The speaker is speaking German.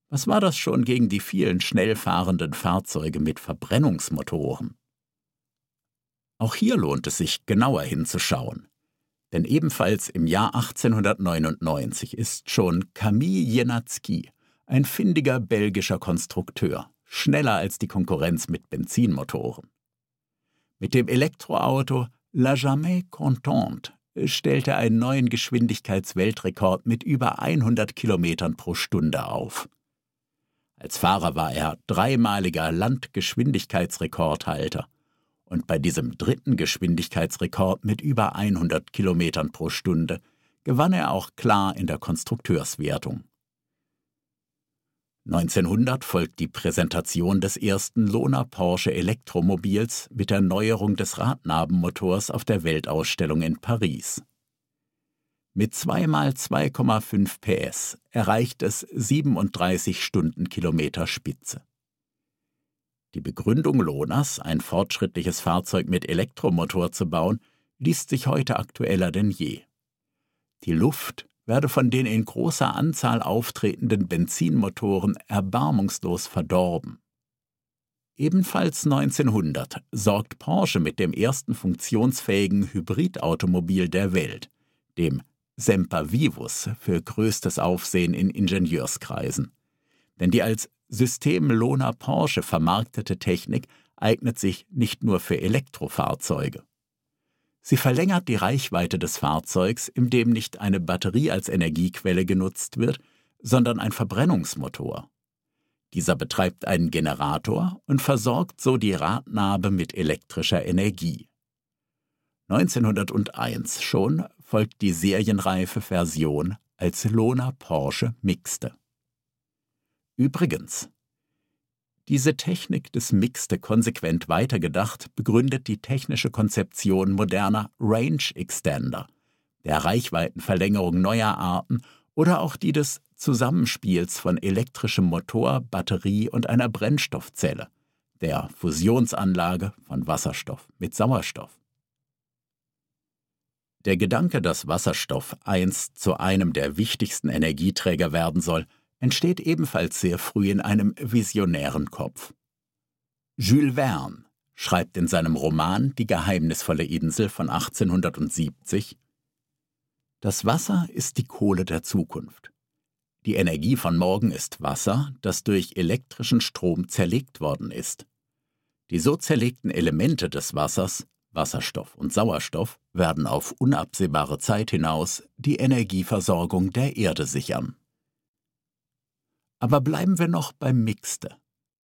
Was war das schon gegen die vielen schnell fahrenden Fahrzeuge mit Verbrennungsmotoren? Auch hier lohnt es sich, genauer hinzuschauen. Denn ebenfalls im Jahr 1899 ist schon Camille Jenatzy, ein findiger belgischer Konstrukteur, schneller als die Konkurrenz mit Benzinmotoren. Mit dem Elektroauto La Jamais Contente stellte er einen neuen Geschwindigkeitsweltrekord mit über 100 Kilometern pro Stunde auf. Als Fahrer war er dreimaliger Landgeschwindigkeitsrekordhalter und bei diesem dritten Geschwindigkeitsrekord mit über 100 Kilometern pro Stunde gewann er auch klar in der Konstrukteurswertung. 1900 folgt die Präsentation des ersten Lohner Porsche Elektromobils mit der Neuerung des Radnabenmotors auf der Weltausstellung in Paris. Mit 2x2,5 PS erreicht es 37 Stundenkilometer Spitze. Die Begründung Lohners, ein fortschrittliches Fahrzeug mit Elektromotor zu bauen, liest sich heute aktueller denn je. Die Luft werde von den in großer Anzahl auftretenden Benzinmotoren erbarmungslos verdorben. Ebenfalls 1900 sorgt Porsche mit dem ersten funktionsfähigen Hybridautomobil der Welt, dem Semper Vivus, für größtes Aufsehen in Ingenieurskreisen. Denn die als System Lohner Porsche vermarktete Technik eignet sich nicht nur für Elektrofahrzeuge. Sie verlängert die Reichweite des Fahrzeugs, indem nicht eine Batterie als Energiequelle genutzt wird, sondern ein Verbrennungsmotor. Dieser betreibt einen Generator und versorgt so die Radnabe mit elektrischer Energie. 1901 schon folgt die serienreife Version als Lohner Porsche Mixte. Übrigens, diese Technik des Mixte konsequent weitergedacht begründet die technische Konzeption moderner Range Extender, der Reichweitenverlängerung neuer Arten oder auch die des Zusammenspiels von elektrischem Motor, Batterie und einer Brennstoffzelle, der Fusionsanlage von Wasserstoff mit Sauerstoff. Der Gedanke, dass Wasserstoff einst zu einem der wichtigsten Energieträger werden soll, entsteht ebenfalls sehr früh in einem visionären Kopf. Jules Verne schreibt in seinem Roman »Die geheimnisvolle Insel« von 1870: Das Wasser ist die Kohle der Zukunft. Die Energie von morgen ist Wasser, das durch elektrischen Strom zerlegt worden ist. Die so zerlegten Elemente des Wassers, Wasserstoff und Sauerstoff, werden auf unabsehbare Zeit hinaus die Energieversorgung der Erde sichern. Aber bleiben wir noch beim Mixte.